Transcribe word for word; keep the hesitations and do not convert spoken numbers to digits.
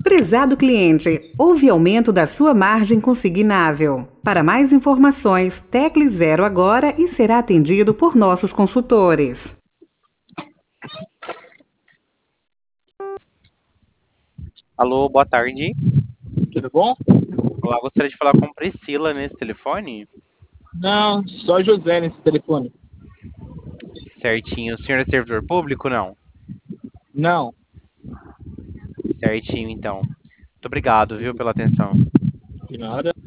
Prezado cliente, houve aumento da sua margem consignável. Para mais informações, tecle zero agora e será atendido por nossos consultores. Alô, boa tarde. Tudo bom? Olá, gostaria de falar com Priscila nesse telefone. Não, só José nesse telefone. Certinho. O senhor é servidor público, não? Não. Certinho, então. Muito obrigado, viu, pela atenção. De nada.